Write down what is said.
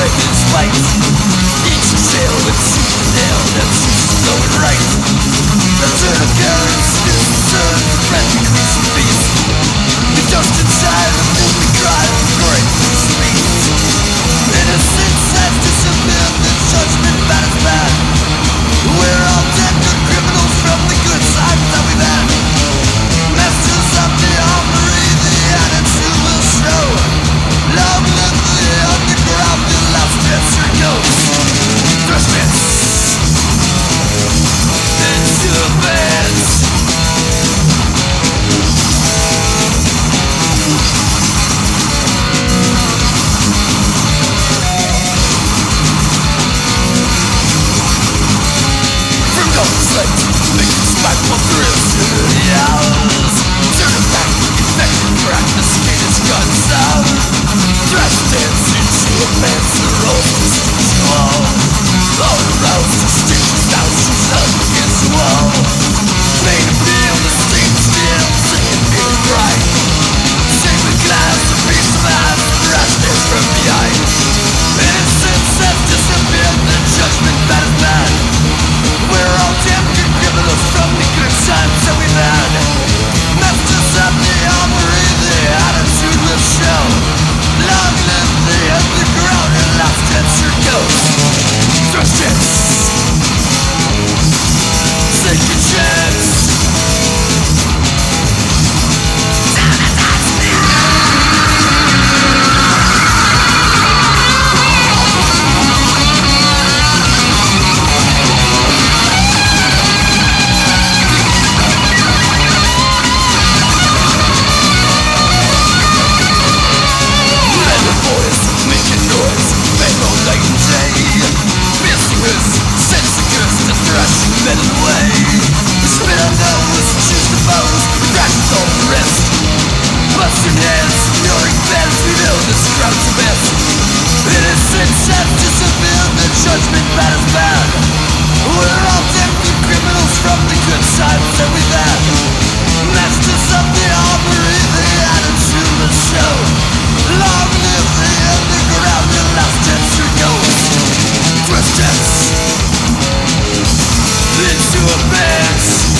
is light. Each sail that's nailed that's going right. The turn of currents is the turn of the increasing beast. The dust inside the movie drive of great speed. Innocence has disappeared, the judgment bad is bad. We're all dead good criminals from the good side that we've had. Masters of the armory, the attitude will show. Long live the underground, the last answer goes. Thrustments into the bands. From golden slate, making spiteful thrills to the hours. Turning back, infected crack, the skin is guns out. Thrash dance into a man's rolls to stitch the wall. All aroused to stitch his house, she's up against the wall. Made him feel the steam still, singing feeling bright. Shake the glass, a piece of ice, thrash dance from behind. Innocence has disappeared, the judgment bad is bad. We're all damn good criminals from the good times that we've had. Masters of the armory, the attitude will show. Long live the underground, and last answer goes. Thrust hits, take a chance. Judgment bad is bad. We're all damn good criminals from the good times that we've had. Masters of the armory, the attitude will show. Long live the underground, the last answer goes. Thrust dance into a band.